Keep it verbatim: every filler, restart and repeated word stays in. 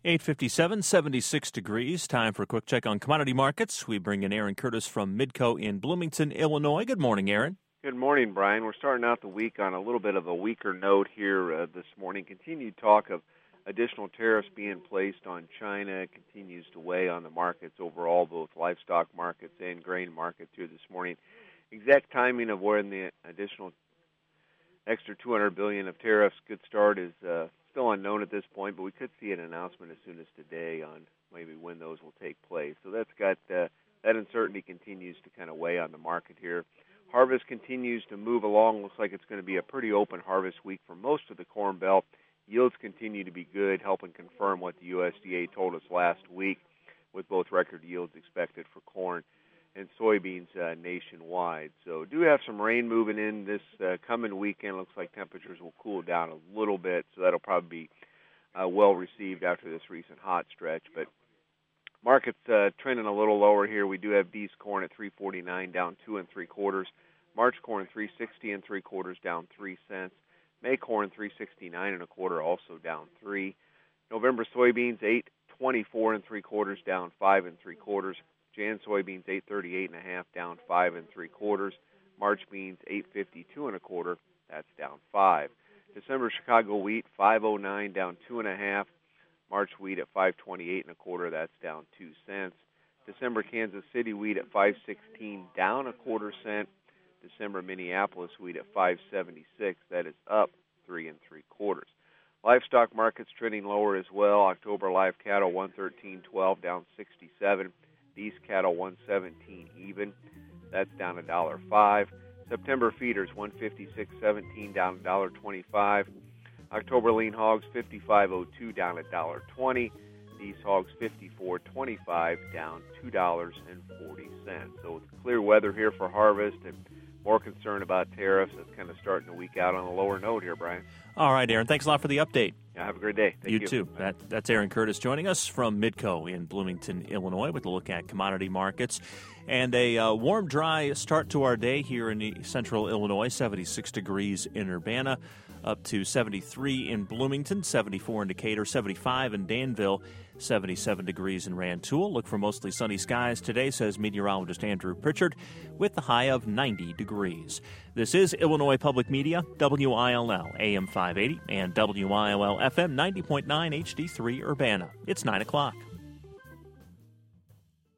eight fifty-seven, seventy-six degrees. Time for a quick check on commodity markets. We bring in Aaron Curtis from Midco in Bloomington, Illinois. Good morning, Aaron. Good morning, Brian. We're starting out the week on a little bit of a weaker note here uh, this morning. Continued talk of additional tariffs being placed on China continues to weigh on the markets overall, both livestock markets and grain markets here this morning. Exact timing of when the additional extra two hundred billion dollars of tariffs could start is uh, still unknown at this point, but we could see an announcement as soon as today on maybe when those will take place. So that's got uh, that uncertainty continues to kind of weigh on the market here. Harvest continues to move along. Looks like it's going to be a pretty open harvest week for most of the Corn Belt. Yields continue to be good, helping confirm what the U S D A told us last week, with both record yields expected for corn and soybeans uh, nationwide. So do have some rain moving in this uh, coming weekend. Looks like temperatures will cool down a little bit, so that'll probably be uh, well received after this recent hot stretch. But markets uh, trending a little lower here. We do have D's corn at three forty-nine, down two and three quarters. March corn three sixty and three quarters, down three cents. May corn three sixty-nine and a quarter, also down three. November soybeans eight twenty-four and three quarters, down five and three quarters. Jan soybeans eight thirty-eight and a half, down five and three quarters. March beans eight fifty-two and a quarter, that's down five. December Chicago wheat five oh nine, down two and a half. March wheat at five twenty-eight and a quarter, that's down two cents. December Kansas City wheat at five sixteen, down a quarter cent. December Minneapolis wheat at five seventy-six, that is up three and three quarters. Livestock markets trending lower as well. October live cattle one thirteen twelve, down sixty-seven. These cattle one seventeen even, that's down a dollar five. September feeders one fifty-six seventeen, down a dollar twenty-five. October lean hogs fifty-five oh two, down a dollar twenty. These hogs fifty-four twenty-five, down two dollars and forty cents. So with clear weather here for harvest and more concern about tariffs, it's kind of starting the week out on a lower note here, Brian. All right, Aaron. Thanks a lot for the update. Yeah, have a great day. Thank you, you too. That, that's Aaron Curtis joining us from Midco in Bloomington, Illinois, with a look at commodity markets. And a uh, warm, dry start to our day here in central Illinois, seventy-six degrees in Urbana, up to seventy-three in Bloomington, seventy-four in Decatur, seventy-five in Danville, seventy-seven degrees in Rantoul. Look for mostly sunny skies today, says meteorologist Andrew Pritchard, with the high of ninety degrees. This is Illinois Public Media, W I L L, A M five eighty, and W I L L F M ninety point nine H D three Urbana. It's nine o'clock.